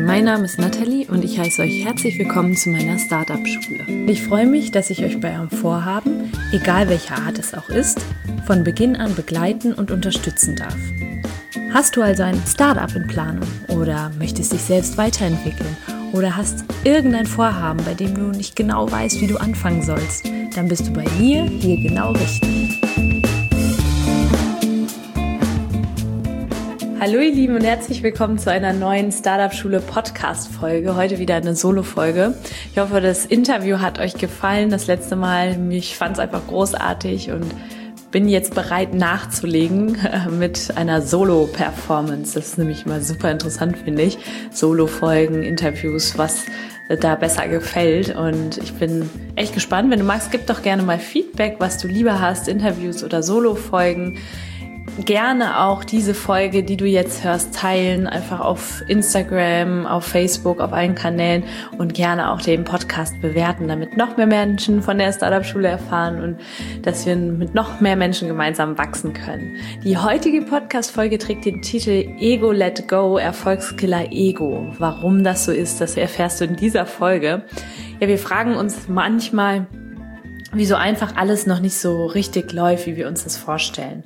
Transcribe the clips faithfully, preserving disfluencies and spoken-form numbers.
Mein Name ist Nathalie und ich heiße euch herzlich willkommen zu meiner Startup-Schule. Ich freue mich, dass ich euch bei eurem Vorhaben, egal welcher Art es auch ist, von Beginn an begleiten und unterstützen darf. Hast du also ein Startup in Planung oder möchtest dich selbst weiterentwickeln oder hast irgendein Vorhaben, bei dem du nicht genau weißt, wie du anfangen sollst, dann bist du bei mir hier genau richtig. Hallo ihr Lieben und herzlich willkommen zu einer neuen Startup-Schule Podcast-Folge. Heute wieder eine Solo-Folge. Ich hoffe, das Interview hat euch gefallen. Das letzte Mal, ich fand es einfach großartig und bin jetzt bereit nachzulegen mit einer Solo-Performance. Das ist nämlich immer super interessant, finde ich. Solo-Folgen, Interviews, was da besser gefällt. Und ich bin echt gespannt. Wenn du magst, gib doch gerne mal Feedback, was du lieber hast, Interviews oder Solo-Folgen. Gerne auch diese Folge, die du jetzt hörst, teilen, einfach auf Instagram, auf Facebook, auf allen Kanälen und gerne auch den Podcast bewerten, damit noch mehr Menschen von der Startup-Schule erfahren und dass wir mit noch mehr Menschen gemeinsam wachsen können. Die heutige Podcast-Folge trägt den Titel Ego Let Go, Erfolgskiller Ego. Warum das so ist, das erfährst du in dieser Folge. Ja, wir fragen uns manchmal, wieso einfach alles noch nicht so richtig läuft, wie wir uns das vorstellen.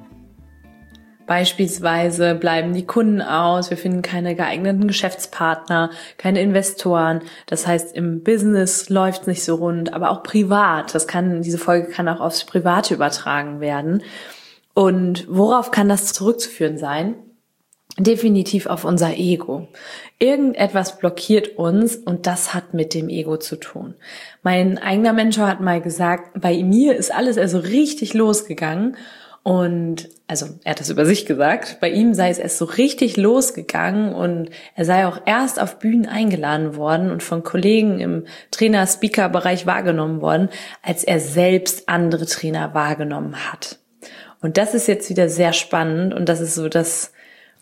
Beispielsweise bleiben die Kunden aus, wir finden keine geeigneten Geschäftspartner, keine Investoren. Das heißt, im Business läuft es nicht so rund, aber auch privat. Das kann, diese Folge kann auch aufs Private übertragen werden. Und worauf kann das zurückzuführen sein? Definitiv auf unser Ego. Irgendetwas blockiert uns und das hat mit dem Ego zu tun. Mein eigener Mentor hat mal gesagt, bei mir ist alles also richtig losgegangen. Und also er hat das über sich gesagt, bei ihm sei es erst so richtig losgegangen und er sei auch erst auf Bühnen eingeladen worden und von Kollegen im Trainer-Speaker-Bereich wahrgenommen worden, als er selbst andere Trainer wahrgenommen hat. Und das ist jetzt wieder sehr spannend und das ist so das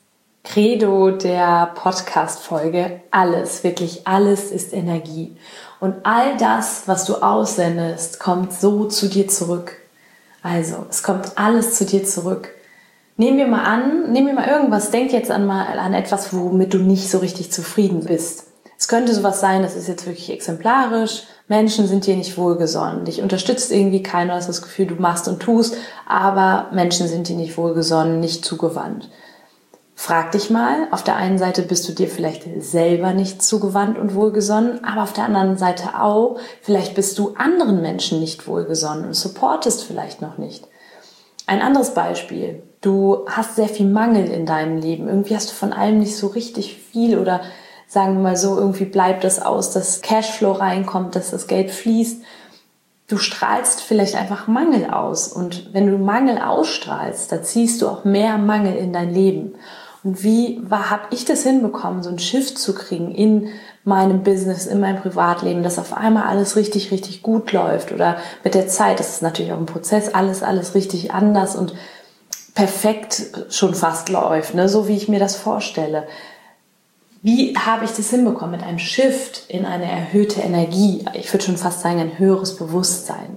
Credo der Podcast-Folge. Alles, wirklich alles ist Energie. Und all das, was du aussendest, kommt so zu dir zurück. Also, es kommt alles zu dir zurück. Nehmen wir mal an, nehmen wir mal irgendwas, denk jetzt an mal an etwas, womit du nicht so richtig zufrieden bist. Es könnte sowas sein, das ist jetzt wirklich exemplarisch, Menschen sind dir nicht wohlgesonnen, dich unterstützt irgendwie keiner, hast das Gefühl, du machst und tust, aber Menschen sind dir nicht wohlgesonnen, nicht zugewandt. Frag dich mal, auf der einen Seite bist du dir vielleicht selber nicht zugewandt und wohlgesonnen, aber auf der anderen Seite auch, vielleicht bist du anderen Menschen nicht wohlgesonnen und supportest vielleicht noch nicht. Ein anderes Beispiel, du hast sehr viel Mangel in deinem Leben, irgendwie hast du von allem nicht so richtig viel oder sagen wir mal so, irgendwie bleibt es aus, dass Cashflow reinkommt, dass das Geld fließt. Du strahlst vielleicht einfach Mangel aus und wenn du Mangel ausstrahlst, da ziehst du auch mehr Mangel in dein Leben. Und wie habe ich das hinbekommen, so einen Shift zu kriegen in meinem Business, in meinem Privatleben, dass auf einmal alles richtig, richtig gut läuft oder mit der Zeit, das ist natürlich auch ein Prozess, alles, alles richtig anders und perfekt schon fast läuft, ne? So wie ich mir das vorstelle. Wie habe ich das hinbekommen mit einem Shift in eine erhöhte Energie? Ich würde schon fast sagen, ein höheres Bewusstsein.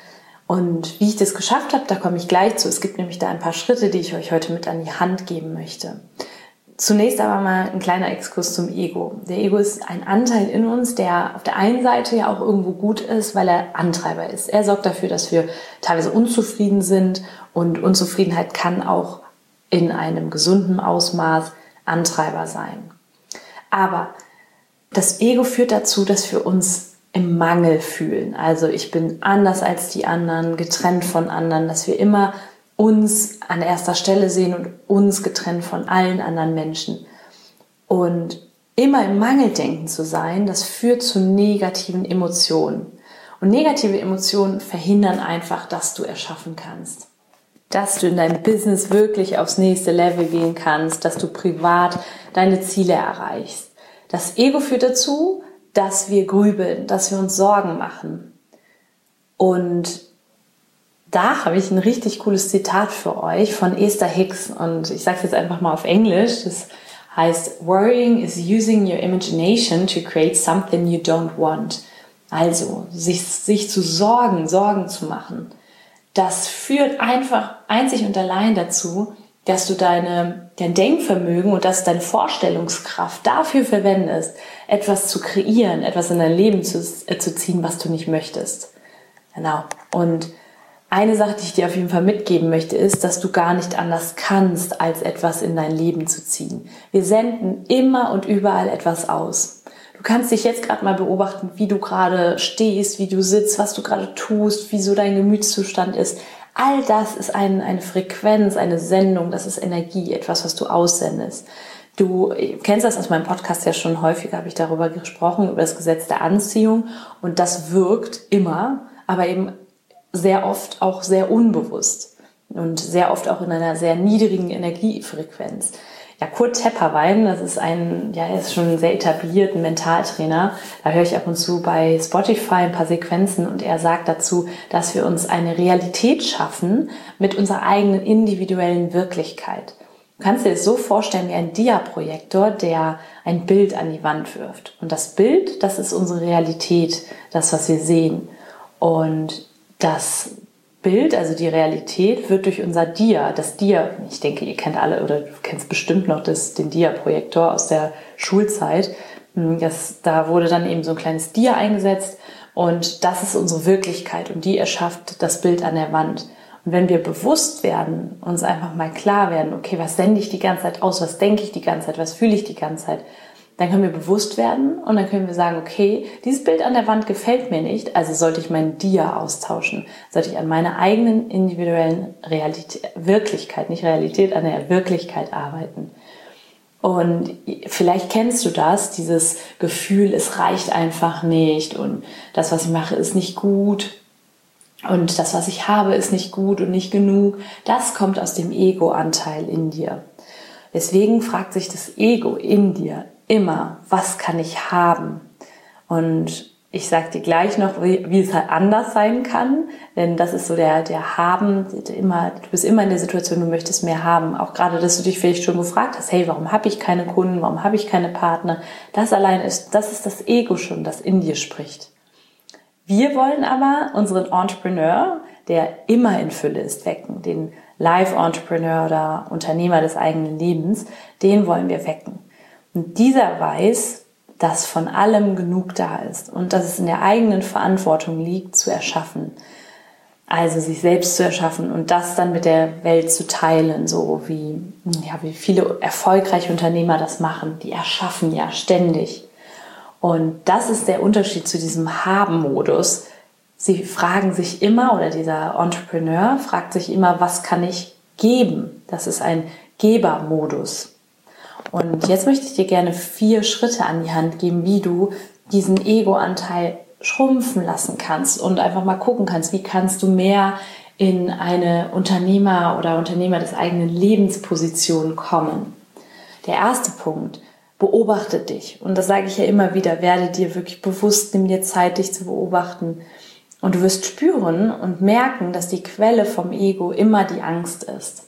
Und wie ich das geschafft habe, da komme ich gleich zu. Es gibt nämlich da ein paar Schritte, die ich euch heute mit an die Hand geben möchte. Zunächst aber mal ein kleiner Exkurs zum Ego. Der Ego ist ein Anteil in uns, der auf der einen Seite ja auch irgendwo gut ist, weil er Antreiber ist. Er sorgt dafür, dass wir teilweise unzufrieden sind und Unzufriedenheit kann auch in einem gesunden Ausmaß Antreiber sein. Aber das Ego führt dazu, dass wir uns im Mangel fühlen. Also ich bin anders als die anderen, getrennt von anderen, dass wir immer uns an erster Stelle sehen und uns getrennt von allen anderen Menschen. Und immer im Mangeldenken zu sein, das führt zu negativen Emotionen. Und negative Emotionen verhindern einfach, dass du erschaffen kannst. Dass du in deinem Business wirklich aufs nächste Level gehen kannst, dass du privat deine Ziele erreichst. Das Ego führt dazu, dass wir grübeln, dass wir uns Sorgen machen. Und da habe ich ein richtig cooles Zitat für euch von Esther Hicks und ich sage es jetzt einfach mal auf Englisch. Das heißt, Worrying is using your imagination to create something you don't want. Also, sich, sich zu sorgen, Sorgen zu machen. Das führt einfach einzig und allein dazu, dass du deine, dein Denkvermögen und dass deine Vorstellungskraft dafür verwendest, etwas zu kreieren, etwas in dein Leben zu, äh, zu ziehen, was du nicht möchtest. Genau. Und eine Sache, die ich dir auf jeden Fall mitgeben möchte, ist, dass du gar nicht anders kannst, als etwas in dein Leben zu ziehen. Wir senden immer und überall etwas aus. Du kannst dich jetzt gerade mal beobachten, wie du gerade stehst, wie du sitzt, was du gerade tust, wie so dein Gemütszustand ist. All das ist ein, eine Frequenz, eine Sendung, das ist Energie, etwas, was du aussendest. Du kennst das aus meinem Podcast ja schon häufig, habe ich darüber gesprochen, über das Gesetz der Anziehung. Und das wirkt immer, aber eben sehr oft auch sehr unbewusst und sehr oft auch in einer sehr niedrigen Energiefrequenz. Ja, Kurt Tepperwein, das ist ein, ja, er ist schon sehr etabliert, ein Mentaltrainer. Da höre ich ab und zu bei Spotify ein paar Sequenzen und er sagt dazu, dass wir uns eine Realität schaffen mit unserer eigenen individuellen Wirklichkeit. Du kannst dir das so vorstellen wie ein Dia-Projektor, der ein Bild an die Wand wirft. Und das Bild, das ist unsere Realität, das, was wir sehen. Und das Bild, also die Realität, wird durch unser Dia, das Dia, ich denke, ihr kennt alle oder du kennst bestimmt noch das, den Dia-Projektor aus der Schulzeit. Das, da wurde dann eben so ein kleines Dia eingesetzt und das ist unsere Wirklichkeit und die erschafft das Bild an der Wand. Und wenn wir bewusst werden, uns einfach mal klar werden, okay, was sende ich die ganze Zeit aus, was denke ich die ganze Zeit, was fühle ich die ganze Zeit, dann können wir bewusst werden und dann können wir sagen, okay, dieses Bild an der Wand gefällt mir nicht, also sollte ich mein Dia austauschen, sollte ich an meiner eigenen individuellen Realität, Wirklichkeit, nicht Realität, an der Wirklichkeit arbeiten. Und vielleicht kennst du das, dieses Gefühl, es reicht einfach nicht und das, was ich mache, ist nicht gut und das, was ich habe, ist nicht gut und nicht genug. Das kommt aus dem Ego-Anteil in dir. Deswegen fragt sich das Ego in dir immer, was kann ich haben? Und ich sage dir gleich noch, wie, wie es halt anders sein kann, denn das ist so der, der Haben, immer, du bist immer in der Situation, du möchtest mehr haben. Auch gerade, dass du dich vielleicht schon gefragt hast, hey, warum habe ich keine Kunden, warum habe ich keine Partner? Das allein ist, das ist das Ego schon, das in dir spricht. Wir wollen aber unseren Entrepreneur, der immer in Fülle ist, wecken, den Live-Entrepreneur oder Unternehmer des eigenen Lebens, den wollen wir wecken. Und dieser weiß, dass von allem genug da ist und dass es in der eigenen Verantwortung liegt, zu erschaffen. Also sich selbst zu erschaffen und das dann mit der Welt zu teilen, so wie, ja, wie viele erfolgreiche Unternehmer das machen. Die erschaffen ja ständig. Und das ist der Unterschied zu diesem Haben-Modus. Sie fragen sich immer, oder dieser Entrepreneur fragt sich immer, was kann ich geben? Das ist ein Geber-Modus. Und jetzt möchte ich dir gerne vier Schritte an die Hand geben, wie du diesen Ego-Anteil schrumpfen lassen kannst und einfach mal gucken kannst, wie kannst du mehr in eine Unternehmer- oder Unternehmer des eigenen Lebensposition kommen. Der erste Punkt, beobachte dich. Und das sage ich ja immer wieder, werde dir wirklich bewusst, nimm dir Zeit, dich zu beobachten. Und du wirst spüren und merken, dass die Quelle vom Ego immer die Angst ist.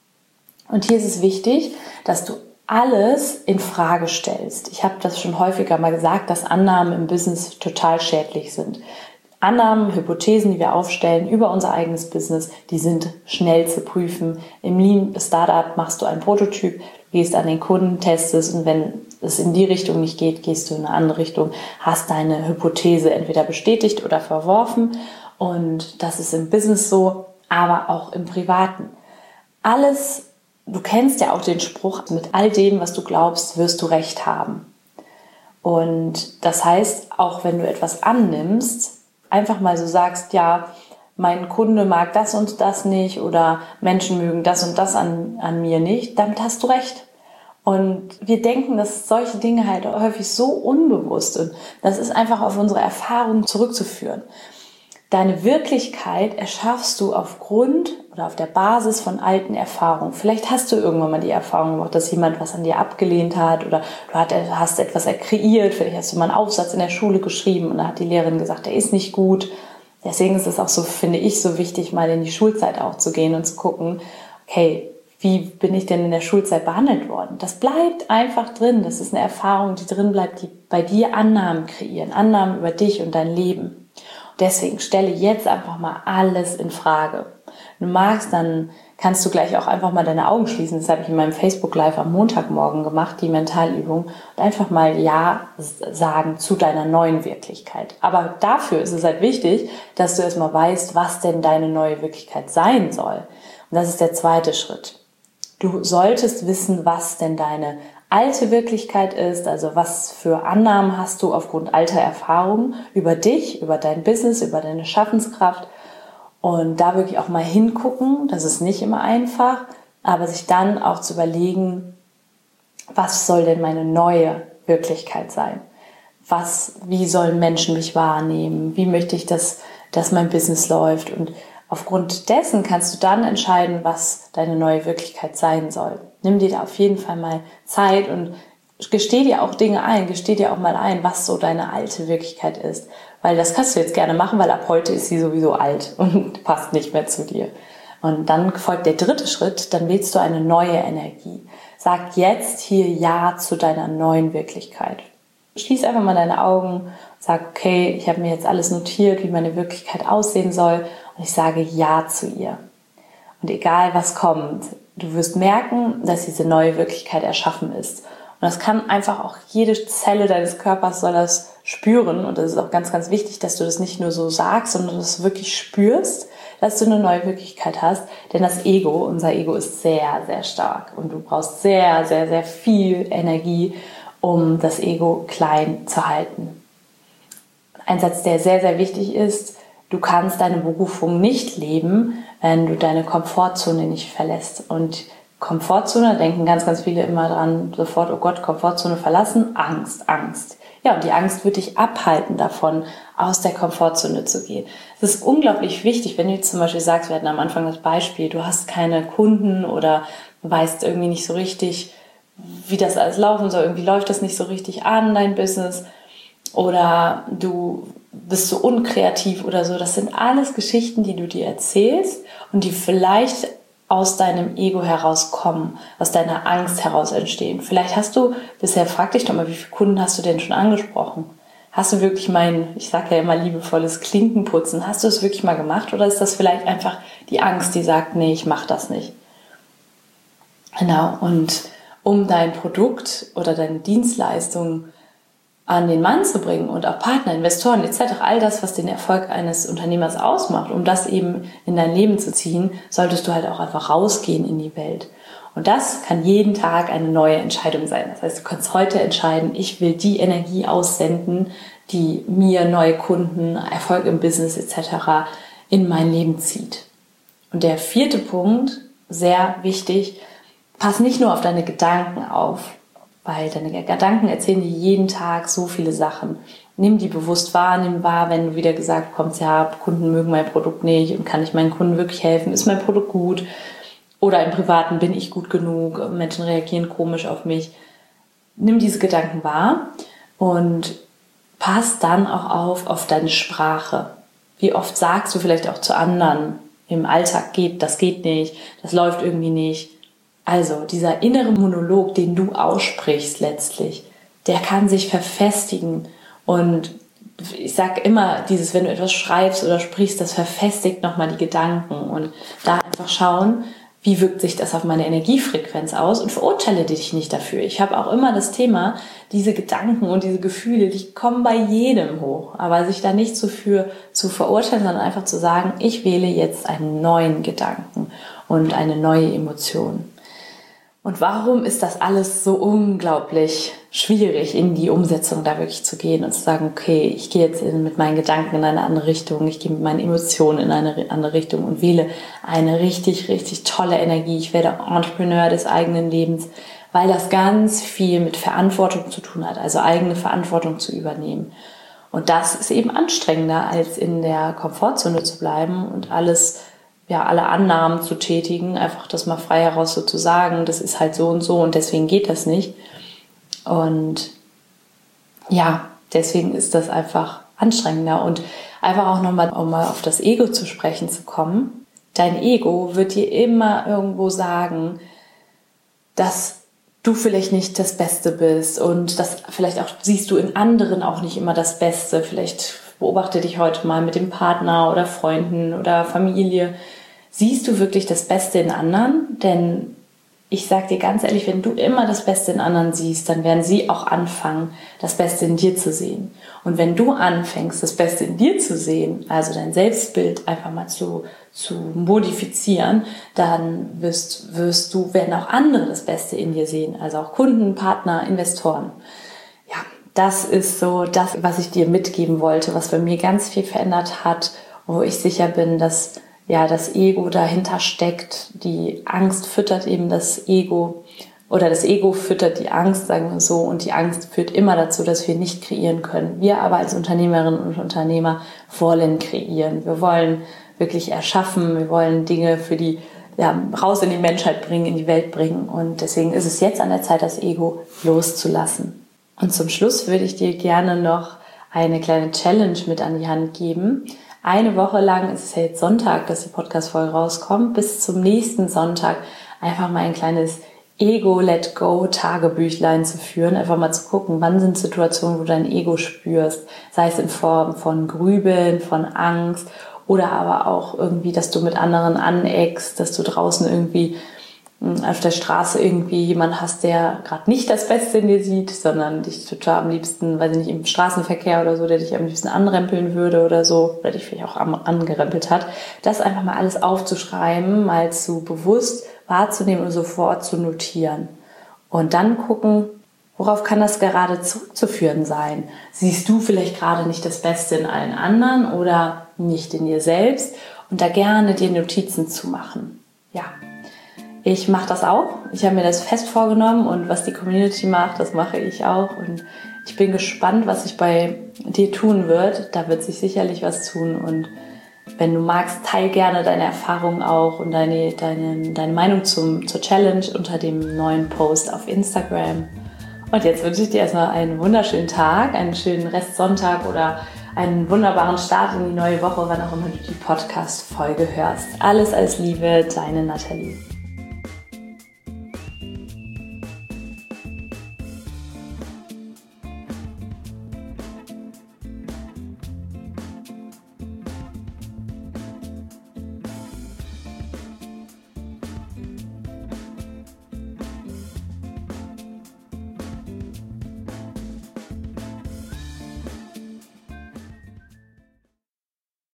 Und hier ist es wichtig, dass du alles in Frage stellst. Ich habe das schon häufiger mal gesagt, dass Annahmen im Business total schädlich sind. Annahmen, Hypothesen, die wir aufstellen über unser eigenes Business, die sind schnell zu prüfen. Im Lean Startup machst du einen Prototyp, gehst an den Kunden, testest und wenn es in die Richtung nicht geht, gehst du in eine andere Richtung, hast deine Hypothese entweder bestätigt oder verworfen. Und das ist im Business so, aber auch im Privaten. Alles. Du kennst ja auch den Spruch, mit all dem, was du glaubst, wirst du Recht haben. Und das heißt, auch wenn du etwas annimmst, einfach mal so sagst, ja, mein Kunde mag das und das nicht oder Menschen mögen das und das an, an mir nicht, damit hast du recht. Und wir denken, dass solche Dinge halt häufig so unbewusst sind. Das ist einfach auf unsere Erfahrung zurückzuführen. Deine Wirklichkeit erschaffst du aufgrund oder auf der Basis von alten Erfahrungen. Vielleicht hast du irgendwann mal die Erfahrung gemacht, dass jemand was an dir abgelehnt hat oder du hast etwas kreiert, vielleicht hast du mal einen Aufsatz in der Schule geschrieben und da hat die Lehrerin gesagt, der ist nicht gut. Deswegen ist es auch so, finde ich, so wichtig, mal in die Schulzeit auch zu gehen und zu gucken, okay, wie bin ich denn in der Schulzeit behandelt worden? Das bleibt einfach drin. Das ist eine Erfahrung, die drin bleibt, die bei dir Annahmen kreieren, Annahmen über dich und dein Leben. Deswegen stelle jetzt einfach mal alles in Frage. Du magst, dann kannst du gleich auch einfach mal deine Augen schließen. Das habe ich in meinem Facebook Live am Montagmorgen gemacht, die Mentalübung. Und einfach mal Ja sagen zu deiner neuen Wirklichkeit. Aber dafür ist es halt wichtig, dass du erstmal weißt, was denn deine neue Wirklichkeit sein soll. Und das ist der zweite Schritt. Du solltest wissen, was denn deine alte Wirklichkeit ist, also was für Annahmen hast du aufgrund alter Erfahrungen über dich, über dein Business, über deine Schaffenskraft. Und da wirklich auch mal hingucken, das ist nicht immer einfach, aber sich dann auch zu überlegen, was soll denn meine neue Wirklichkeit sein? Was, wie sollen Menschen mich wahrnehmen? Wie möchte ich, dass, dass mein Business läuft? Und aufgrund dessen kannst du dann entscheiden, was deine neue Wirklichkeit sein soll. Nimm dir da auf jeden Fall mal Zeit und gesteh dir auch Dinge ein, gesteh dir auch mal ein, was so deine alte Wirklichkeit ist. Weil das kannst du jetzt gerne machen, weil ab heute ist sie sowieso alt und passt nicht mehr zu dir. Und dann folgt der dritte Schritt, dann wählst du eine neue Energie. Sag jetzt hier Ja zu deiner neuen Wirklichkeit. Schließ einfach mal deine Augen und sag, okay, ich habe mir jetzt alles notiert, wie meine Wirklichkeit aussehen soll und ich sage Ja zu ihr. Und egal was kommt, du wirst merken, dass diese neue Wirklichkeit erschaffen ist. Und das kann einfach auch jede Zelle deines Körpers soll das spüren. Und das ist auch ganz, ganz wichtig, dass du das nicht nur so sagst, sondern dass du wirklich spürst, dass du eine neue Wirklichkeit hast. Denn das Ego, unser Ego ist sehr, sehr stark. Und du brauchst sehr, sehr, sehr viel Energie, um das Ego klein zu halten. Ein Satz, der sehr, sehr wichtig ist: Du kannst deine Berufung nicht leben, wenn du deine Komfortzone nicht verlässt. Und Komfortzone, denken ganz, ganz viele immer dran, sofort, oh Gott, Komfortzone verlassen, Angst, Angst. Ja, und die Angst wird dich abhalten davon, aus der Komfortzone zu gehen. Es ist unglaublich wichtig, wenn du jetzt zum Beispiel sagst, wir hatten am Anfang das Beispiel, du hast keine Kunden oder weißt irgendwie nicht so richtig, wie das alles laufen soll, irgendwie läuft das nicht so richtig an, dein Business, oder du bist so unkreativ oder so. Das sind alles Geschichten, die du dir erzählst und die vielleicht aus deinem Ego herauskommen, aus deiner Angst heraus entstehen. Vielleicht hast du bisher, frag dich doch mal, wie viele Kunden hast du denn schon angesprochen? Hast du wirklich mein, ich sage ja immer liebevolles Klinkenputzen, hast du es wirklich mal gemacht oder ist das vielleicht einfach die Angst, die sagt, nee, ich mache das nicht? Genau, und um dein Produkt oder deine Dienstleistung an den Mann zu bringen und auch Partner, Investoren et cetera, all das, was den Erfolg eines Unternehmers ausmacht, um das eben in dein Leben zu ziehen, solltest du halt auch einfach rausgehen in die Welt. Und das kann jeden Tag eine neue Entscheidung sein. Das heißt, du kannst heute entscheiden, ich will die Energie aussenden, die mir neue Kunden, Erfolg im Business et cetera in mein Leben zieht. Und der vierte Punkt, sehr wichtig, pass nicht nur auf deine Gedanken auf, weil deine Gedanken erzählen dir jeden Tag so viele Sachen. Nimm die bewusst wahr, nimm wahr, wenn du wieder gesagt bekommst, ja, Kunden mögen mein Produkt nicht und kann ich meinen Kunden wirklich helfen? Ist mein Produkt gut? Oder im Privaten bin ich gut genug? Menschen reagieren komisch auf mich. Nimm diese Gedanken wahr und pass dann auch auf, auf deine Sprache. Wie oft sagst du vielleicht auch zu anderen im Alltag, geht, das geht nicht, das läuft irgendwie nicht. Also dieser innere Monolog, den du aussprichst letztlich, der kann sich verfestigen. Und ich sage immer, dieses, wenn du etwas schreibst oder sprichst, das verfestigt nochmal die Gedanken. Und da einfach schauen, wie wirkt sich das auf meine Energiefrequenz aus, und verurteile dich nicht dafür. Ich habe auch immer das Thema, diese Gedanken und diese Gefühle, die kommen bei jedem hoch. Aber sich da nicht so für zu verurteilen, sondern einfach zu sagen, ich wähle jetzt einen neuen Gedanken und eine neue Emotion. Und warum ist das alles so unglaublich schwierig, in die Umsetzung da wirklich zu gehen und zu sagen, okay, ich gehe jetzt in, mit meinen Gedanken in eine andere Richtung, ich gehe mit meinen Emotionen in eine andere Richtung und wähle eine richtig, richtig tolle Energie. Ich werde Entrepreneur des eigenen Lebens, weil das ganz viel mit Verantwortung zu tun hat, also eigene Verantwortung zu übernehmen. Und das ist eben anstrengender, als in der Komfortzone zu bleiben und alles, ja, alle Annahmen zu tätigen, einfach das mal frei heraus so zu sagen, das ist halt so und so und deswegen geht das nicht. Und ja, deswegen ist das einfach anstrengender. Und einfach auch nochmal, um mal auf das Ego zu sprechen zu kommen. Dein Ego wird dir immer irgendwo sagen, dass du vielleicht nicht das Beste bist und das vielleicht auch siehst du in anderen auch nicht immer das Beste. Vielleicht beobachte dich heute mal mit dem Partner oder Freunden oder Familie. siehst du wirklich das Beste in anderen? Denn ich sag dir ganz ehrlich, wenn du immer das Beste in anderen siehst, dann werden sie auch anfangen, das Beste in dir zu sehen. Und wenn du anfängst, das Beste in dir zu sehen, also dein Selbstbild einfach mal zu, zu modifizieren, dann wirst, wirst du, werden auch andere das Beste in dir sehen. Also auch Kunden, Partner, Investoren. Ja, das ist so das, was ich dir mitgeben wollte, was bei mir ganz viel verändert hat, wo ich sicher bin, dass ja das Ego dahinter steckt. Die Angst füttert eben das Ego oder das Ego füttert die Angst, sagen wir so, und die Angst führt immer dazu, dass wir nicht kreieren können. Wir aber als Unternehmerinnen und Unternehmer wollen kreieren. Wir wollen wirklich erschaffen, wir wollen Dinge für die ja, raus in die Menschheit bringen, in die Welt bringen, und deswegen ist es jetzt an der Zeit, das Ego loszulassen. Und zum Schluss würde ich dir gerne noch eine kleine Challenge mit an die Hand geben. Eine Woche lang, es ist ja jetzt Sonntag, dass die Podcast-Folge rauskommt, bis zum nächsten Sonntag einfach mal ein kleines Ego-Let-Go-Tagebüchlein zu führen. Einfach mal zu gucken, wann sind Situationen, wo du dein Ego spürst. Sei es in Form von Grübeln, von Angst oder aber auch irgendwie, dass du mit anderen aneckst, dass du draußen irgendwie auf der Straße irgendwie jemand hast, der gerade nicht das Beste in dir sieht, sondern dich total am liebsten, weiß ich nicht, im Straßenverkehr oder so, der dich am liebsten anrempeln würde oder so, oder dich vielleicht auch angerempelt hat. Das einfach mal alles aufzuschreiben, mal zu bewusst wahrzunehmen und sofort zu notieren. Und dann gucken, worauf kann das gerade zurückzuführen sein? Siehst du vielleicht gerade nicht das Beste in allen anderen oder nicht in dir selbst? Und da gerne dir Notizen zu machen. Ja. Ich mache das auch. Ich habe mir das fest vorgenommen, und was die Community macht, das mache ich auch. Und ich bin gespannt, was sich bei dir tun wird. Da wird sich sicherlich was tun. Und wenn du magst, teil gerne deine Erfahrungen auch und deine, deine, deine Meinung zum, zur Challenge unter dem neuen Post auf Instagram. Und jetzt wünsche ich dir erstmal einen wunderschönen Tag, einen schönen Restsonntag oder einen wunderbaren Start in die neue Woche, wann auch immer du die Podcast-Folge hörst. Alles, alles Liebe, deine Nathalie.